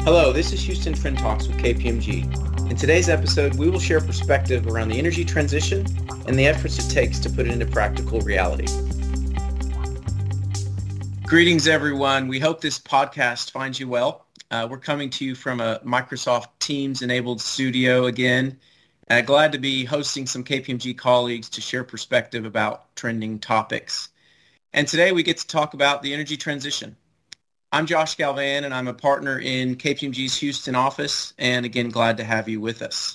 Hello, this is Houston Trend Talks with KPMG. In today's episode, we will share perspective around the energy transition and the efforts it takes to put it into practical reality. Greetings, everyone. We hope this podcast finds you well. We're coming to you from a Microsoft Teams-enabled studio again. Glad to be hosting some KPMG colleagues to share perspective about trending topics. And today we get to talk about the energy transition. I'm Josh Galvan, and I'm a partner in KPMG's Houston office, and again, glad to have you with us.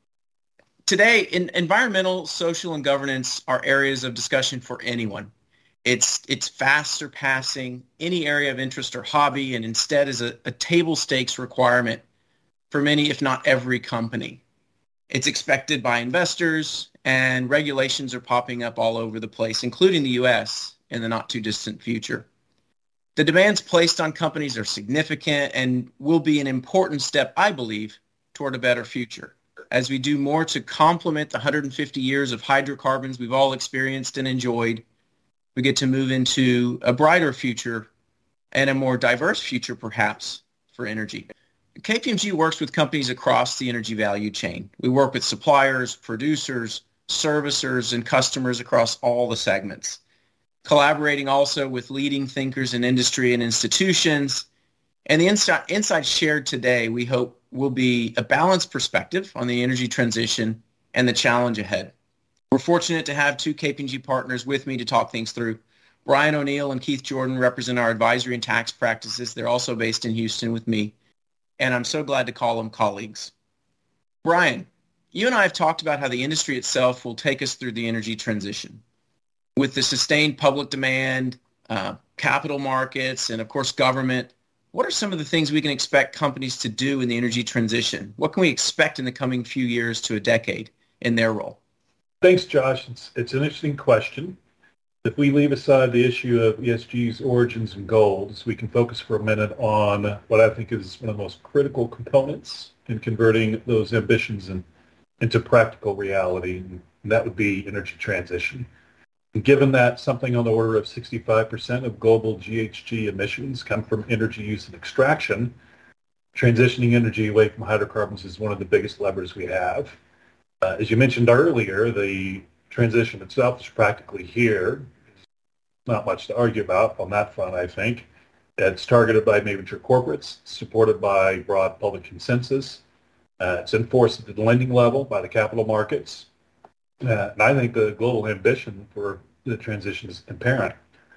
Today, environmental, social, and governance are areas of discussion for anyone. It's fast surpassing any area of interest or hobby, and instead is a table stakes requirement for many, if not every company. It's expected by investors, and regulations are popping up all over the place, including the U.S. in the not too distant future. The demands placed on companies are significant and will be an important step, I believe, toward a better future. As we do more to complement the 150 years of hydrocarbons we've all experienced and enjoyed, we get to move into a brighter future and a more diverse future, perhaps, for energy. KPMG works with companies across the energy value chain. We work with suppliers, producers, servicers, and customers across all the segments, collaborating also with leading thinkers in industry and institutions. And the insights shared today, we hope, will be a balanced perspective on the energy transition and the challenge ahead. We're fortunate to have two KPMG partners with me to talk things through. Brian O'Neill and Keith Jordan represent our advisory and tax practices. They're also based in Houston with me, and I'm so glad to call them colleagues. Brian, you and I have talked about how the industry itself will take us through the energy transition. With the sustained public demand, capital markets, and of course government, what are some of the things we can expect companies to do in the energy transition? What can we expect in the coming few years to a decade in their role? Thanks, Josh. It's an interesting question. If we leave aside the issue of ESG's origins and goals, we can focus for a minute on what I think is one of the most critical components in converting those ambitions into practical reality, and that would be energy transition. Given that something on the order of 65% of global GHG emissions come from energy use and extraction, transitioning energy away from hydrocarbons is one of the biggest levers we have. As you mentioned earlier, the transition itself is practically here. Not much to argue about on that front, I think. It's targeted by major corporates, supported by broad public consensus. It's enforced at the lending level by the capital markets. And I think the global ambition for the transition is apparent.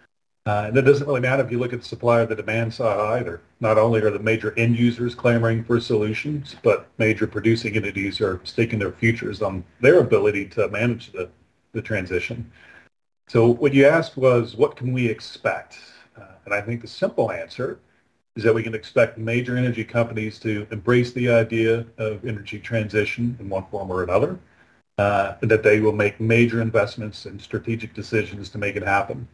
And it doesn't really matter if you look at the supply or the demand side either. Not only are the major end users clamoring for solutions, but major producing entities are staking their futures on their ability to manage the transition. So what you asked was, what can we expect? And I think the simple answer is that we can expect major energy companies to embrace the idea of energy transition in one form or another. And that they will make major investments and strategic decisions to make it happen.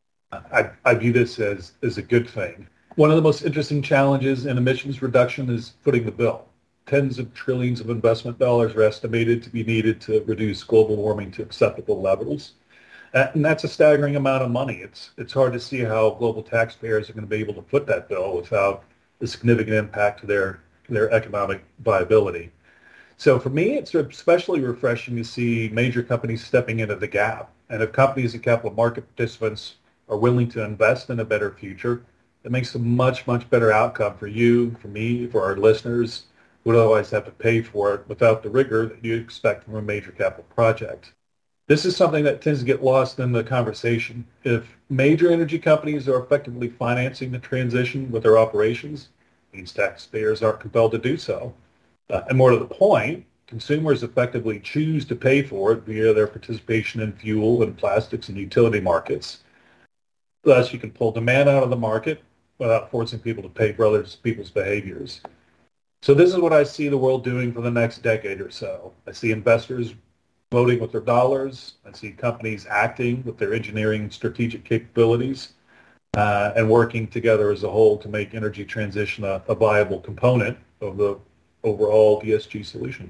I view this as a good thing. One of the most interesting challenges in emissions reduction is footing the bill. Tens of trillions of investment dollars are estimated to be needed to reduce global warming to acceptable levels. And that's a staggering amount of money. It's hard to see how global taxpayers are going to be able to foot that bill without a significant impact to their economic viability. So for me, it's especially refreshing to see major companies stepping into the gap. And if companies and capital market participants are willing to invest in a better future, it makes a much, much better outcome for you, for me, for our listeners who would otherwise have to pay for it without the rigor that you expect from a major capital project. This is something that tends to get lost in the conversation. If major energy companies are effectively financing the transition with their operations, it means taxpayers aren't compelled to do so. And more to the point, consumers effectively choose to pay for it via their participation in fuel and plastics and utility markets. Thus, you can pull demand out of the market without forcing people to pay for other people's behaviors. So this is what I see the world doing for the next decade or so. I see investors voting with their dollars. I see companies acting with their engineering and strategic capabilities and working together as a whole to make energy transition a viable component of the overall ESG solution.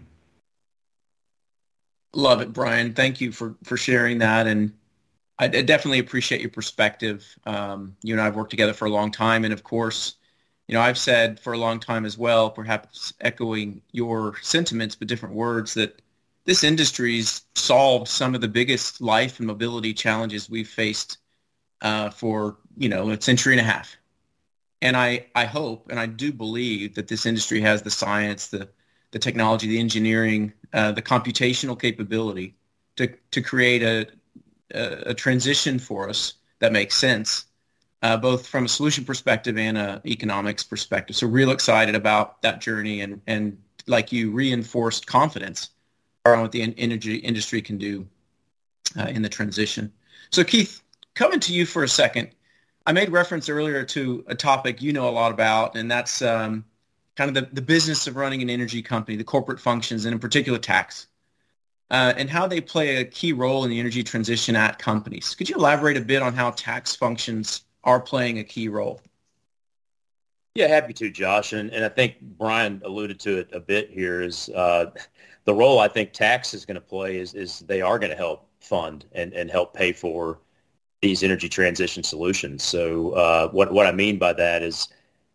Love it, Brian. Thank you for sharing that. And I definitely appreciate your perspective. You and I have worked together for a long time. And of course, I've said for a long time as well, perhaps echoing your sentiments, but different words, that this industry's solved some of the biggest life and mobility challenges we've faced for, a century and a half. And I hope and I do believe that this industry has the science, the technology, the engineering, the computational capability to create a transition for us that makes sense, both from a solution perspective and an economics perspective. So real excited about that journey and like you, reinforced confidence around what the energy industry can do in the transition. So Keith, coming to you for a second, I made reference earlier to a topic you know a lot about, and that's kind of the business of running an energy company, the corporate functions, and in particular tax, and how they play a key role in the energy transition at companies. Could you elaborate a bit on how tax functions are playing a key role? Yeah, happy to, Josh. And I think Brian alluded to it a bit here is the role I think tax is going to play is they are going to help fund and help pay for these energy transition solutions. So what I mean by that is,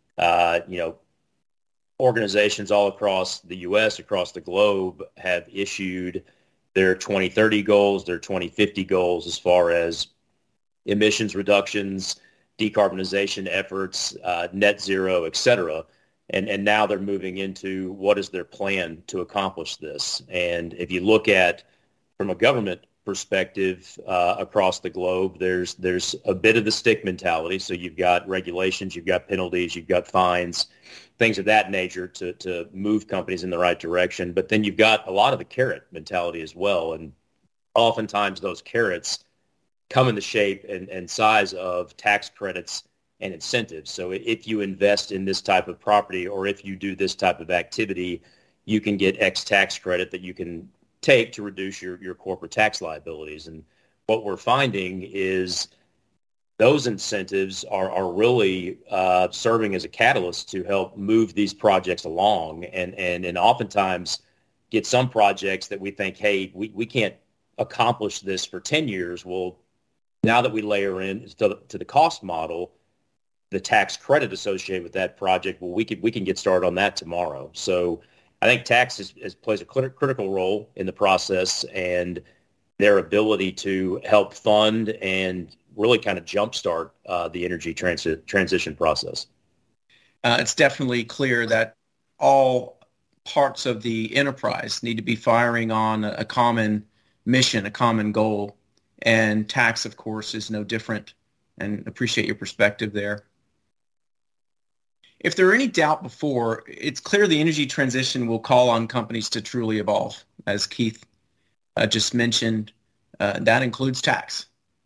organizations all across the U.S., across the globe, have issued their 2030 goals, their 2050 goals as far as emissions reductions, decarbonization efforts, net zero, et cetera. And now they're moving into what is their plan to accomplish this. And if you look at from a government perspective across the globe, there's a bit of the stick mentality. So you've got regulations, you've got penalties, you've got fines, things of that nature to move companies in the right direction. But then you've got a lot of the carrot mentality as well. And oftentimes those carrots come in the shape and size of tax credits and incentives. So if you invest in this type of property or if you do this type of activity, you can get X tax credit that you can take to reduce your corporate tax liabilities. And what we're finding is those incentives are really serving as a catalyst to help move these projects along and oftentimes get some projects that we think, hey, we can't accomplish this for 10 years. Well, now that we layer in to the cost model, the tax credit associated with that project, well, we can get started on that tomorrow. So I think tax plays a critical role in the process and their ability to help fund and really kind of jumpstart the energy transition process. It's definitely clear that all parts of the enterprise need to be firing on a common mission, a common goal, and tax, of course, is no different, and appreciate your perspective there. If there were any doubt before, it's clear the energy transition will call on companies to truly evolve. As Keith just mentioned, that includes tax.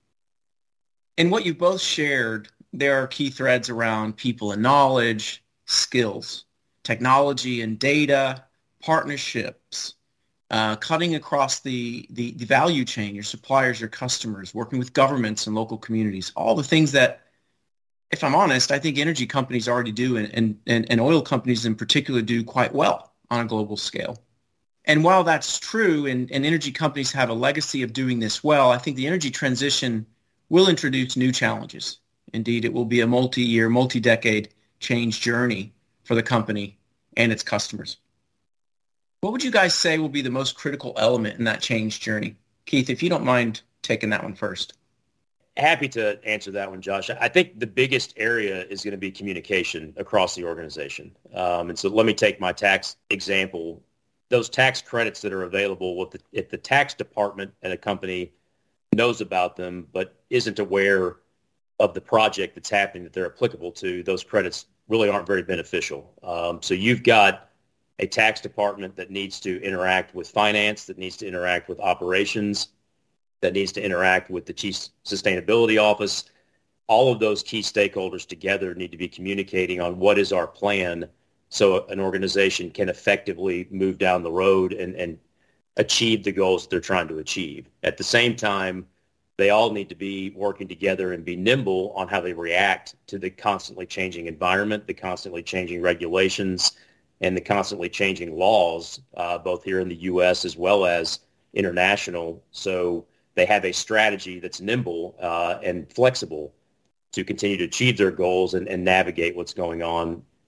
In what you've both shared, there are key threads around people and knowledge, skills, technology and data, partnerships, cutting across the value chain, your suppliers, your customers, working with governments and local communities, all the things that, if I'm honest, I think energy companies already do and oil companies in particular do quite well on a global scale. And while that's true and energy companies have a legacy of doing this well, I think the energy transition will introduce new challenges. Indeed, it will be a multi-year, multi-decade change journey for the company and its customers. What would you guys say will be the most critical element in that change journey? Keith, if you don't mind taking that one first. Happy to answer that one, Josh. I think the biggest area is going to be communication across the organization. And so let me take my tax example. Those tax credits that are available, if the tax department at a company knows about them but isn't aware of the project that's happening that they're applicable to, those credits really aren't very beneficial. So you've got a tax department that needs to interact with finance, that needs to interact with operations, that needs to interact with the Chief Sustainability Office. All of those key stakeholders together need to be communicating on what is our plan so an organization can effectively move down the road and achieve the goals that they're trying to achieve. At the same time, they all need to be working together and be nimble on how they react to the constantly changing environment, the constantly changing regulations, and the constantly changing laws, both here in the U.S. as well as international. So they have a strategy that's nimble and flexible to continue to achieve their goals and navigate what's going on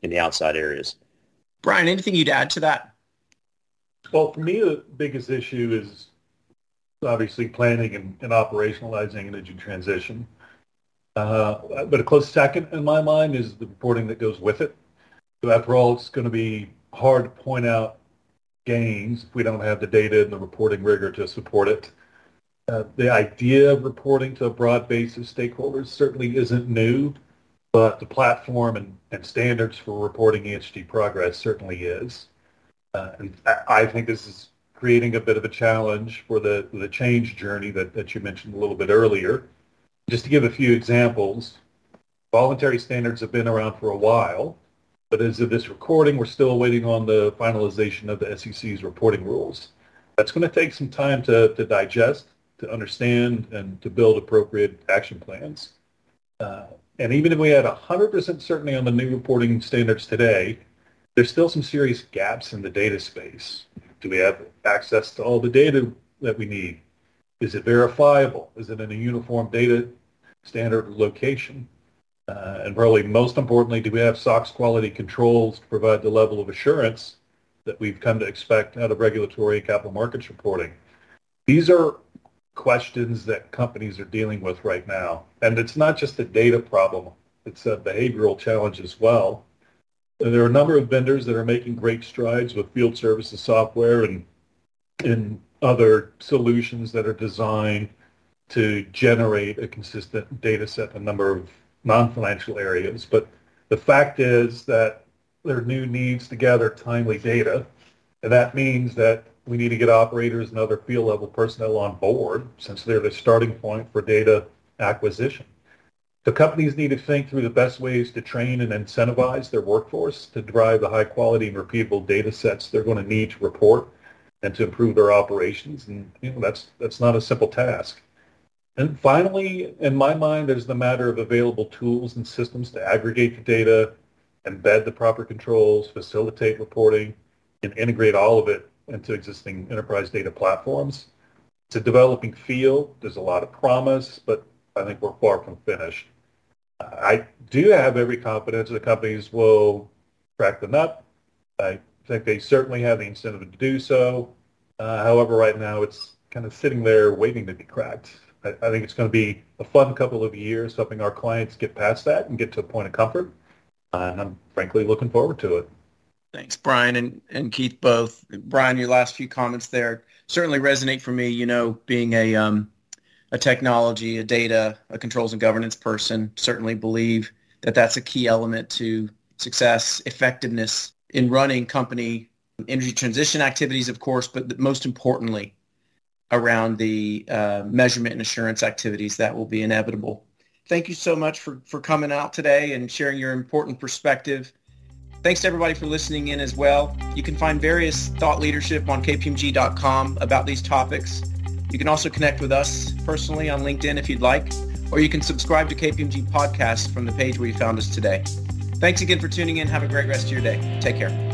in the outside areas. Brian, anything you'd add to that? Well, for me, the biggest issue is obviously planning and operationalizing energy transition. But a close second in my mind is the reporting that goes with it. So after all, it's going to be hard to point out gains if we don't have the data and the reporting rigor to support it. The idea of reporting to a broad base of stakeholders certainly isn't new, but the platform and standards for reporting ESG progress certainly is. And I think this is creating a bit of a challenge for the change journey that you mentioned a little bit earlier. Just to give a few examples, voluntary standards have been around for a while, but as of this recording, we're still waiting on the finalization of the SEC's reporting rules. That's going to take some time to digest, to understand, and to build appropriate action plans. And even if we had 100% certainty on the new reporting standards today, there's still some serious gaps in the data space. Do we have access to all the data that we need? Is it verifiable? Is it in a uniform data standard location? And probably most importantly, do we have SOX quality controls to provide the level of assurance that we've come to expect out of regulatory capital markets reporting? These are questions that companies are dealing with right now. And it's not just a data problem, it's a behavioral challenge as well. There are a number of vendors that are making great strides with field services software and other solutions that are designed to generate a consistent data set in a number of non-financial areas. But the fact is that there are new needs to gather timely data, and that means that we need to get operators and other field level personnel on board since they're the starting point for data acquisition. The companies need to think through the best ways to train and incentivize their workforce to drive the high quality and repeatable data sets they're going to need to report and to improve their operations. And that's not a simple task. And finally, in my mind, there's the matter of available tools and systems to aggregate the data, embed the proper controls, facilitate reporting, and integrate all of it into existing enterprise data platforms. It's a developing field. There's a lot of promise, but I think we're far from finished. I do have every confidence that companies will crack the nut. I think they certainly have the incentive to do so. However, right now it's kind of sitting there waiting to be cracked. I think it's going to be a fun couple of years helping our clients get past that and get to a point of comfort. And I'm frankly looking forward to it. Thanks, Brian and Keith both. Brian, your last few comments there certainly resonate for me. You know, being a technology, a data, a controls and governance person, certainly believe that that's a key element to success, effectiveness in running company energy transition activities, of course, but most importantly, around the measurement and assurance activities that will be inevitable. Thank you so much for coming out today and sharing your important perspective. Thanks to everybody for listening in as well. You can find various thought leadership on kpmg.com about these topics. You can also connect with us personally on LinkedIn if you'd like, or you can subscribe to KPMG Podcast from the page where you found us today. Thanks again for tuning in. Have a great rest of your day. Take care.